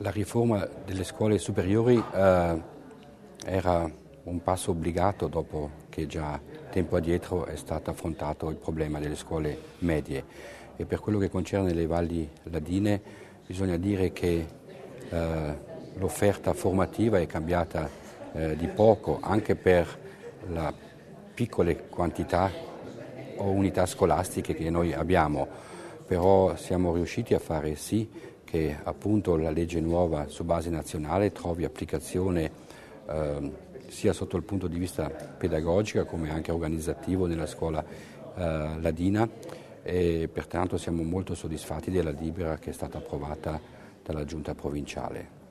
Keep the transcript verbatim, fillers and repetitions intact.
La riforma delle scuole superiori eh, era un passo obbligato dopo che già tempo addietro è stato affrontato il problema delle scuole medie, e per quello che concerne le valli ladine bisogna dire che eh, l'offerta formativa è cambiata eh, di poco, anche per la piccole quantità o unità scolastiche che noi abbiamo, però siamo riusciti a fare sì che appunto la legge nuova su base nazionale trovi applicazione eh, sia sotto il punto di vista pedagogico come anche organizzativo nella scuola eh, ladina, e pertanto siamo molto soddisfatti della delibera che è stata approvata dalla Giunta provinciale.